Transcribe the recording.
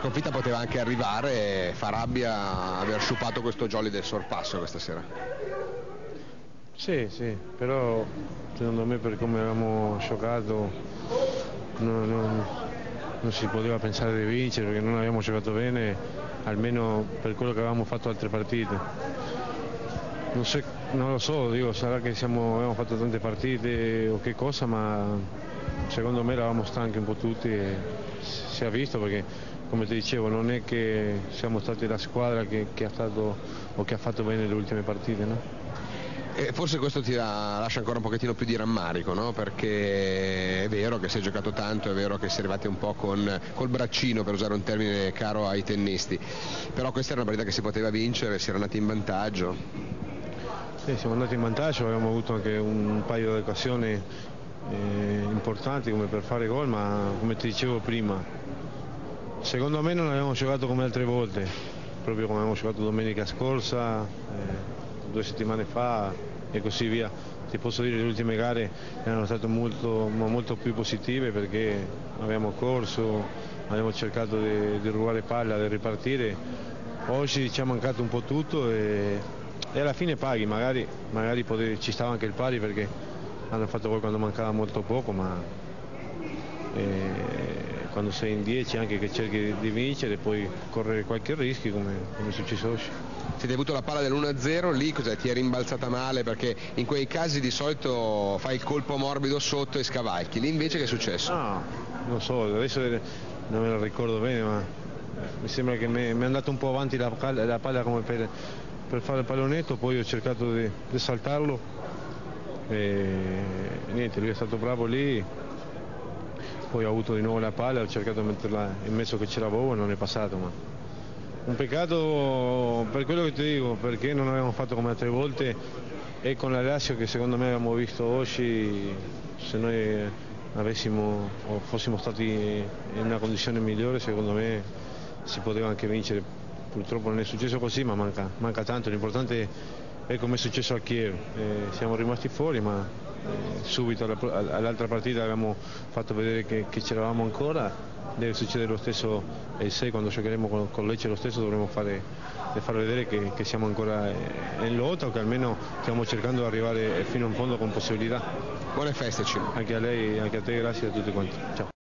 sconfitta poteva anche arrivare e fa rabbia aver sciupato questo jolly del sorpasso questa sera. Sì, però secondo me per come avevamo giocato non si poteva pensare di vincere perché non abbiamo giocato bene, almeno per quello che avevamo fatto altre partite. Non lo so, dico, sarà che abbiamo fatto tante partite o che cosa, ma secondo me eravamo stanchi un po' tutti e si è visto perché, come ti dicevo, non è che siamo stati la squadra che ha stato o che ha fatto bene le ultime partite, no? E forse questo ti lascia ancora un pochettino più di rammarico, no? Perché è vero che si è giocato tanto, è vero che si è arrivati un po' col braccino, per usare un termine caro ai tennisti, però questa era una partita che si poteva vincere, si era andati in vantaggio. Sì, siamo andati in vantaggio, abbiamo avuto anche un paio di occasioni importanti come per fare gol, ma come ti dicevo prima, secondo me non abbiamo giocato come altre volte, proprio come abbiamo giocato domenica scorsa, 2 settimane fa e così via. Ti posso dire che le ultime gare erano state molto più positive perché abbiamo corso, abbiamo cercato di rubare palla, di ripartire. Oggi ci è mancato un po' tutto e alla fine paghi, magari ci stava anche il pari perché hanno fatto gol quando mancava molto poco, ma quando sei in 10 anche che cerchi di vincere puoi correre qualche rischio come è successo oggi. Siete avuto la palla dell'1-0, lì cos'è? Ti è rimbalzata male perché in quei casi di solito fai il colpo morbido sotto e scavalchi, lì invece che è successo? No, non so, adesso non me lo ricordo bene, ma mi sembra che mi è andato un po' avanti la palla come per fare il pallonetto, poi ho cercato di saltarlo e niente, lui è stato bravo lì, poi ho avuto di nuovo la palla, ho cercato di metterla in mezzo che c'era Bobo e non è passato, ma un peccato per quello che ti dico, perché non abbiamo fatto come altre volte e con la Lazio che secondo me abbiamo visto oggi, se noi avessimo o fossimo stati in una condizione migliore secondo me si poteva anche vincere. Purtroppo non è successo così, ma manca tanto, l'importante è come è successo a Kiev, siamo rimasti fuori ma subito all'altra partita abbiamo fatto vedere che c'eravamo ancora. Deve succedere lo stesso il 6 quando giocheremo con Lecce, lo stesso dovremo far vedere che siamo ancora in lotta o che almeno stiamo cercando di arrivare fino in fondo con possibilità. Buone feste, Ciro. Anche a lei, anche a te, grazie a tutti quanti. Ciao.